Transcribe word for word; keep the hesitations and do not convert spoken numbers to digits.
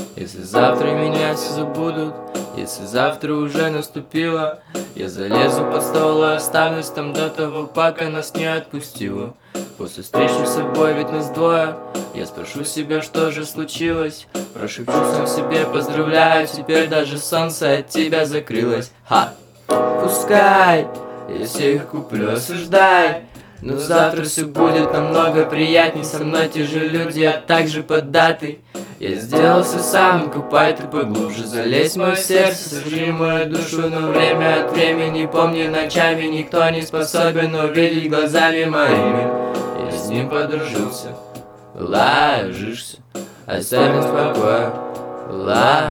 Если завтра меня все забудут, если завтра уже наступило, я залезу под стол и останусь там до того, пока нас не отпустило. После встречи с собой, ведь нас двое, я спрошу себя, что же случилось. Прошепчу сам себе, поздравляю, теперь даже солнце от тебя закрылось. Ха! Пускай я всех куплю, осуждай, но завтра все будет намного приятней. Со мной те же люди, а также поддатый. Я сделал все сам, купай ты поглубже, залезь в мое сердце, сожри мою душу. Но время от времени, помни, ночами никто не способен увидеть глазами моими. Я с ним подружился, ложишься, оставим в покое, ла.